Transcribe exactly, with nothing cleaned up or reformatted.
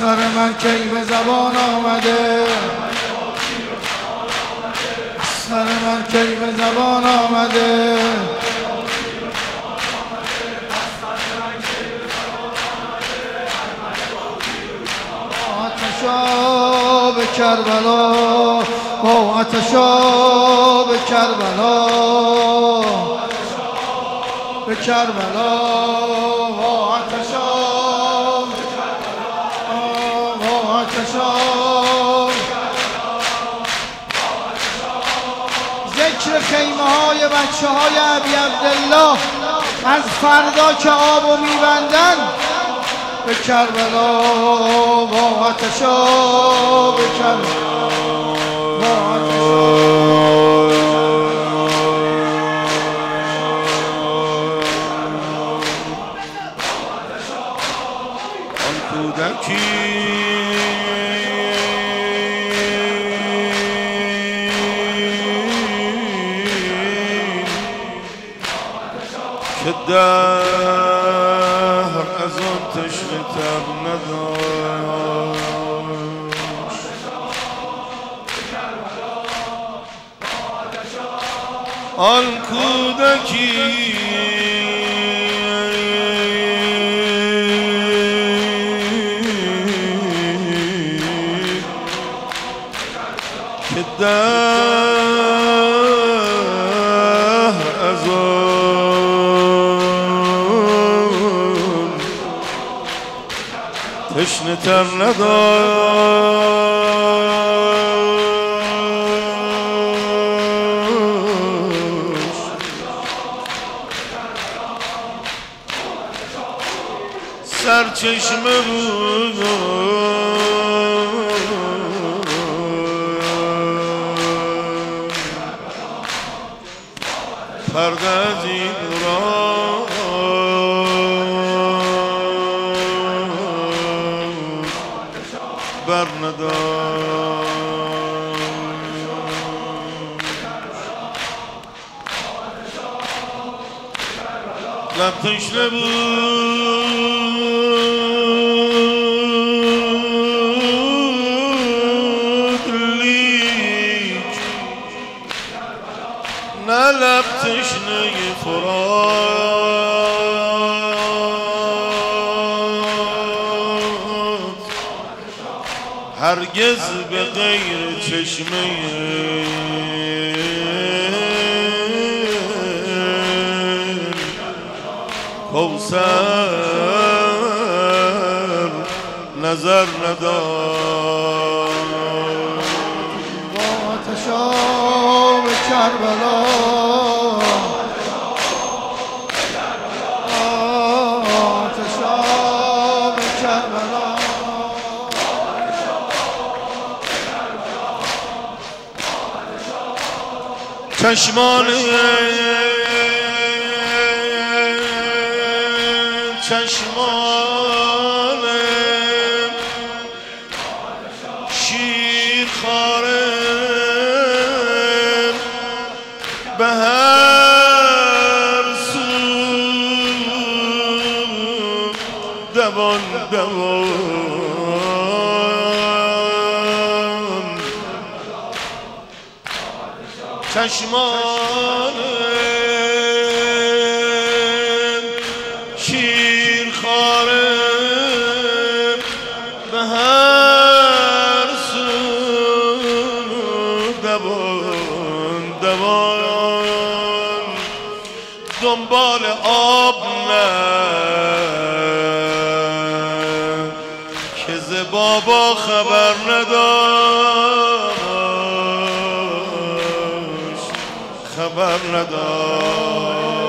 سر من کی به زبان آمده، سر من کی به زبان آمده. آتشا به کربلا، با آتشا به کربلا، به کربلا، با آتشا، با آتشا. ذکر خیمه های بچه های ابی عبدالله از فردا که آبو میبندن، به کربلا، با آتشا، به کربلا، با آتشا. آن کودکی که در از آن تشنه تر نداشت، آن کودکی که در از تشنه تر نداشت، سرچشمه بود پرده از این را بر نداشت. لب تشنه بود لیک نه لب تشنه فرات، هرگز به غیر چشمه کوثر نظر نداشت. با آتشا به کربلا، آتشا به کربلا. چشمان چشمان شیرخواره به هر سو دوان دوان، چشمان شیرخواره به هر سو دوان دوان، دنبال آب نه که ز بابا خبر نداشت، خبر نداشت.